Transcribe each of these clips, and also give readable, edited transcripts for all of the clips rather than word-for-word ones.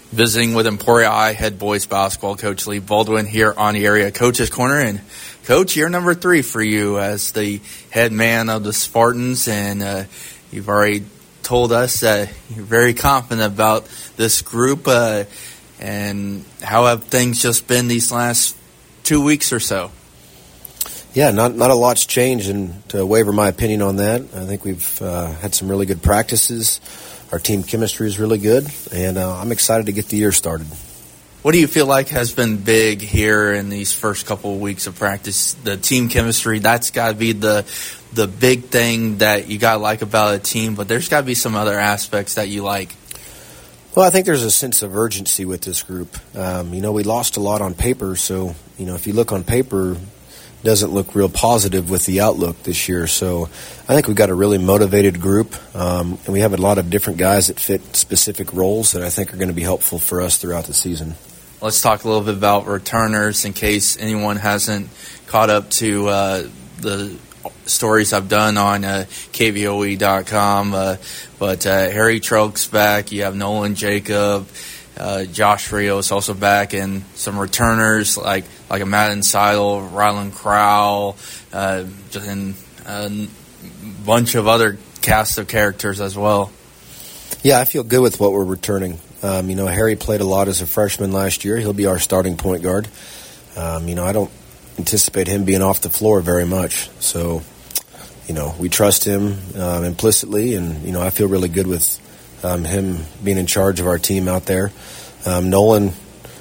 Visiting with Emporia I head boys basketball coach Lee Baldwin here on the Area Coaches Corner. And, Coach, year number 3 for you as the head man of the Spartans. And you've already told us that you're very confident about this group. And how have things just been these last 2 weeks or so? Yeah, not a lot's changed, and to waver my opinion on that, I think we've had some really good practices. Our team chemistry is really good, and I'm excited to get the year started. What do you feel like has been big here in these first couple of weeks of practice? The team chemistry, that's got to be the big thing that you got to like about a team, but there's got to be some other aspects that you like. Well, I think there's a sense of urgency with this group. We lost a lot on paper, so, if you look on paper, doesn't look real positive with the outlook this year. So I think we've got a really motivated group, and we have a lot of different guys that fit specific roles that I think are going to be helpful for us throughout the season. Let's talk a little bit about returners in case anyone hasn't caught up to the stories I've done on KVOE.com. But Harry Trelk's back. You have Nolan Jacob. Josh Rios also back, and some returners like a Madden Seidel, Rylan Crowell, and a bunch of other cast of characters as well. Yeah, I feel good with what we're returning. Harry played a lot as a freshman last year. He'll be our starting point guard. I don't anticipate him being off the floor very much. So, we trust him implicitly, and, I feel really good with him being in charge of our team out there. Nolan,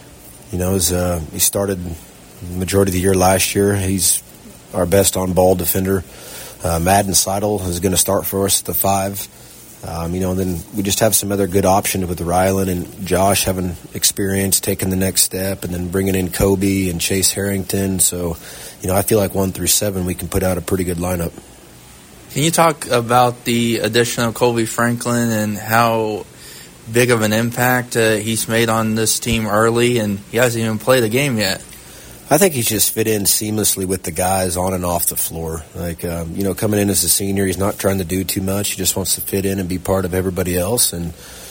he started the majority of the year last year. He's our best on-ball defender. Madden Seidel is going to start for us at the 5. And then we just have some other good options with Rylan and Josh having experience, taking the next step, and then bringing in Kobe and Chase Harrington. So, I feel like 1 through 7 we can put out a pretty good lineup. Can you talk about the addition of Kobe Franklin and how big of an impact he's made on this team early, and he hasn't even played a game yet? I think he's just fit in seamlessly with the guys on and off the floor. Coming in as a senior, he's not trying to do too much. He just wants to fit in and be part of everybody else. And,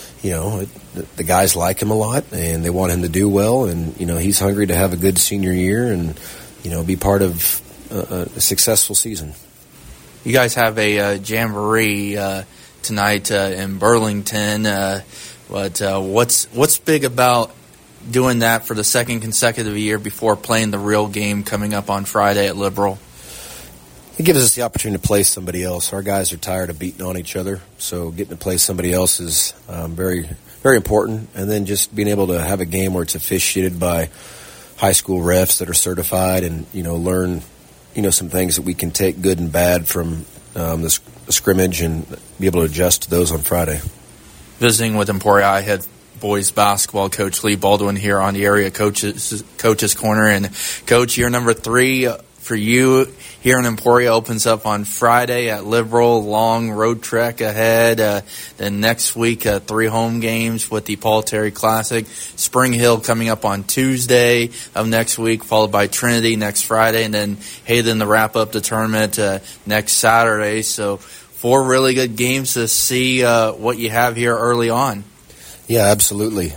the guys like him a lot, and they want him to do well. And, he's hungry to have a good senior year and, be part of a successful season. You guys have a jamboree tonight in Burlington, but what's big about doing that for the second consecutive year before playing the real game coming up on Friday at Liberal? It gives us the opportunity to play somebody else. Our guys are tired of beating on each other, so getting to play somebody else is very, very important. And then just being able to have a game where it's officiated by high school refs that are certified and, learn some things that we can take good and bad from the scrimmage and be able to adjust to those on Friday. Visiting with Emporia I head boys basketball coach Lee Baldwin here on the Area Coaches Corner. And, Coach, year number 3 for you here in Emporia opens up on Friday at Liberal. Long road trek ahead. Then next week, 3 home games with the Paul Terry Classic. Spring Hill coming up on Tuesday of next week, followed by Trinity next Friday, and then Hayden to wrap up the tournament next Saturday. So 4 really good games to see what you have here early on. Yeah, absolutely.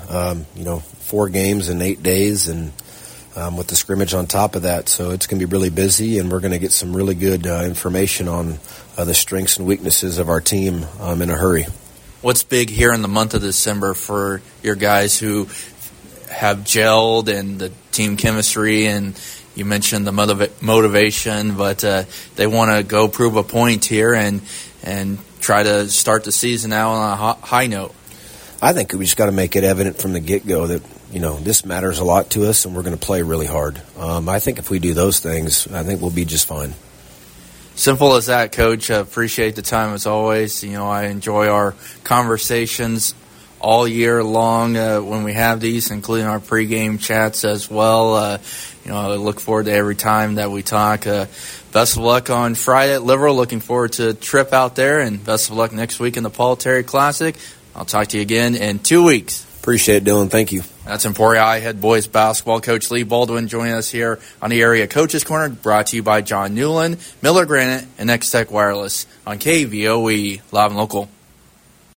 4 games in 8 days, and with the scrimmage on top of that. So it's going to be really busy, and we're going to get some really good information on the strengths and weaknesses of our team in a hurry. What's big here in the month of December for your guys who have gelled and the team chemistry, and you mentioned the motivation, but they want to go prove a point here and try to start the season out on a high note? I think we just got to make it evident from the get-go that, this matters a lot to us, and we're going to play really hard. I think if we do those things, I think we'll be just fine. Simple as that, Coach. Appreciate the time as always. I enjoy our conversations all year long when we have these, including our pregame chats as well. I look forward to every time that we talk. Best of luck on Friday at Liberal. Looking forward to a trip out there, and best of luck next week in the Paul Terry Classic. I'll talk to you again in 2 weeks. Appreciate it, Dylan. Thank you. That's Emporia I head boys basketball coach Lee Baldwin joining us here on the Area Coaches Corner, brought to you by John Newland, Miller Granite, and X-Tech Wireless on KVOE, live and local.